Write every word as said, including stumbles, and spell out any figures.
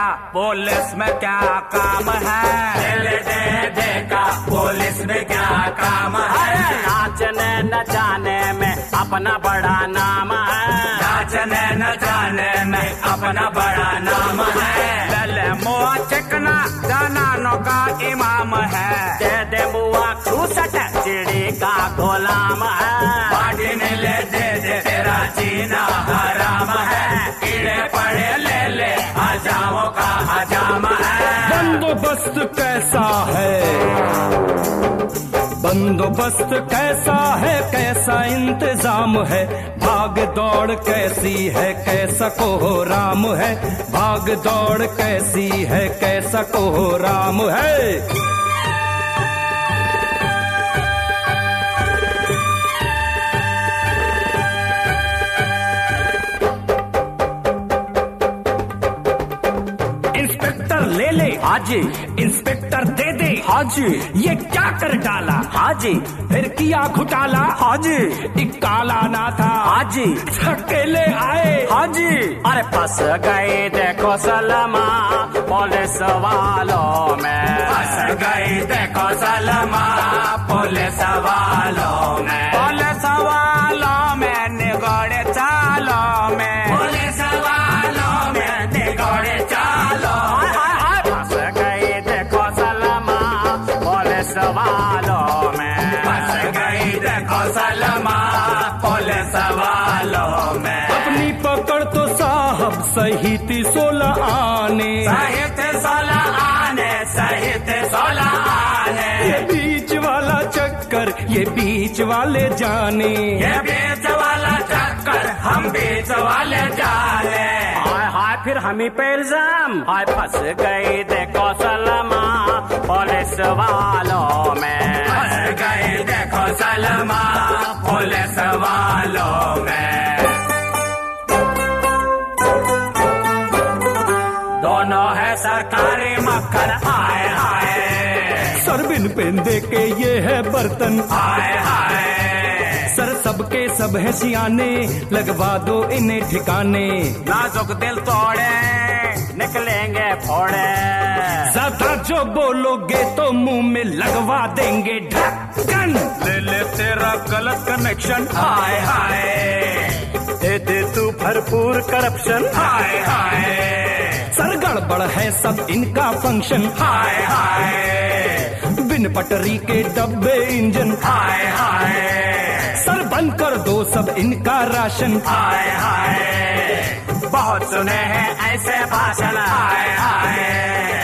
Police में क्या काम है, दिल दे दे का पुलिस में क्या काम है। नाचने न जाने में अपना बड़ा नाम है, नाचने न जाने में अपना बड़ा नाम है। लले मुआ चिकना जनानों का इमाम है, दे दे मुआ खूसट चिड़ी का गुलाम है। पार्टी ने ले दे दे तेरा जीना हराम है, कीड़े पड़े ले ले हजामों का हजाम है। बंदोबस्त कैसा है, बंदोबस्त कैसा है, कैसा इंतजाम है, भाग दौड़ कैसी है, कैसा कोहराम है, भाग दौड़ कैसी है, कैसा कोहराम है। ले ले हाजी, इंस्पेक्टर दे दे हाजी, ये क्या कर डाला हाजी, फिर किया घुटाला हाजी, एक काला ना था हाजी, अकेले आए हाजी, अरे फंस गए देखो सलमा पुलिस वालों में, फंस गए देखो सलमा पुलिस वालों में, पुलिस वालों में निगोड़े चालों में, पुलिस वालों में निगोड़े चालों वालों में, फंस गई देखो सलमा पुलिस वालों में। अपनी पकड़ तो साहब सही थी सोलह आने, सही थे सोलह आने, सही थे सोलह आने। ये बीच वाला चक्कर ये बीच वाले जाने, ये बीच वाला चक्कर हम बीच वाले जाने। हाय हाय फिर हम ही पे इल्जाम, हाय फंस गई देखो सलमा पुलिस वालों में, फंस गए देखो सलमा पुलिस वालों में। दोनों है सरकारी मक्खन हाय हाय, सरबिन पेंदे के ये है बर्तन हाय हाय, सर सबके सब है सियाने, लगवा दो इन्हें ठिकाने, नाजुक दिल तोड़े निकलेंगे फोड़े, ज्यादा जो बोलोगे तो मुंह में लगवा देंगे ढक्कन, ले ले तेरा गलत कनेक्शन हाय हाय, दे दे तू भरपूर करप्शन हाय हाय, सर गड़बड़ है सब इनका फंक्शन हाय हाय, बिन पटरी के डब्बे इंजन हाय हाय, सर बंद कर दो सब इनका राशन हाय हाय, बहुत सुने हैं ऐसे भाषण हाय हाय,